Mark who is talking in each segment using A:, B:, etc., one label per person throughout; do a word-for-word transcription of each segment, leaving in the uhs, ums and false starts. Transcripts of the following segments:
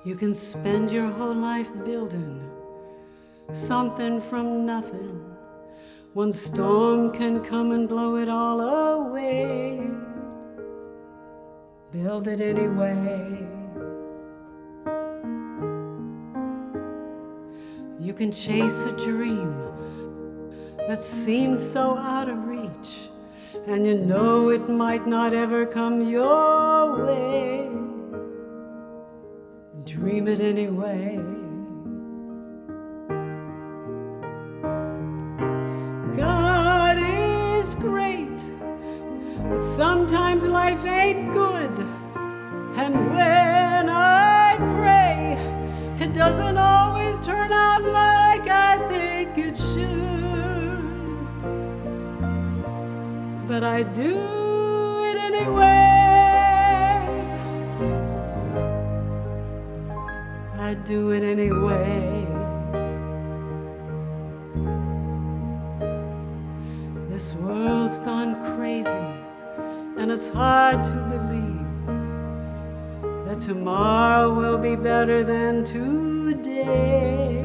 A: You can spend your whole life building something from nothing. One storm can come and blow it all away. Build it anyway. You can chase a dream that seems so out of reach, and you know it might not ever come your way. Dream it anyway. God is great, but sometimes life ain't good. And when I pray, it doesn't always turn out like I think it should. But I do it anyway. I do it anyway. This world's gone crazy, and it's hard to believe that tomorrow will be better than today.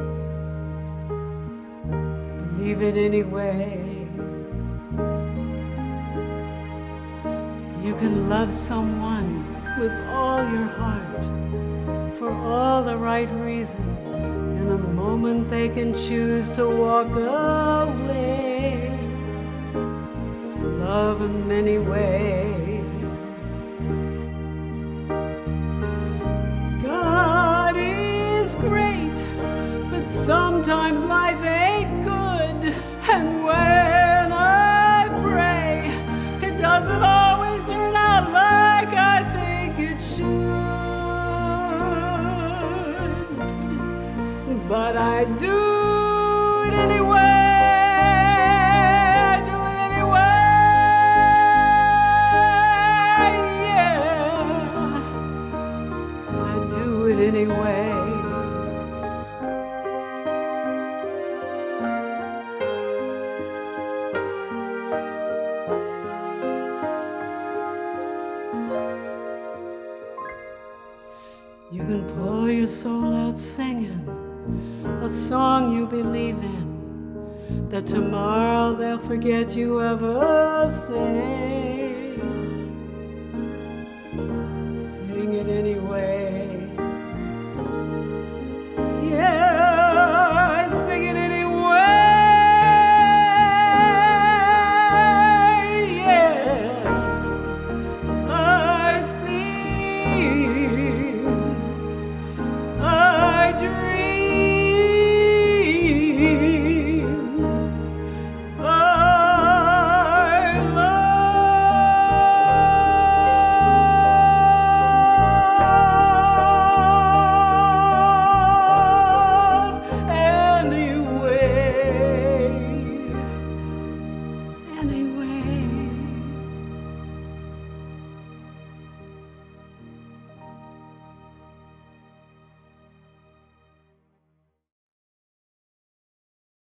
A: Believe it anyway. You can love someone with all your heart, for all the right reasons. In a moment they can choose to walk away. Love them anyway. God is great, but sometimes life ain't good. And when I pray, it doesn't always turn out like I think it should. But I do it anyway. I do it anyway. Yeah, I do it anyway. You can pour your soul out singing a song you believe in, that tomorrow they'll forget you ever sang. Sing it anyway.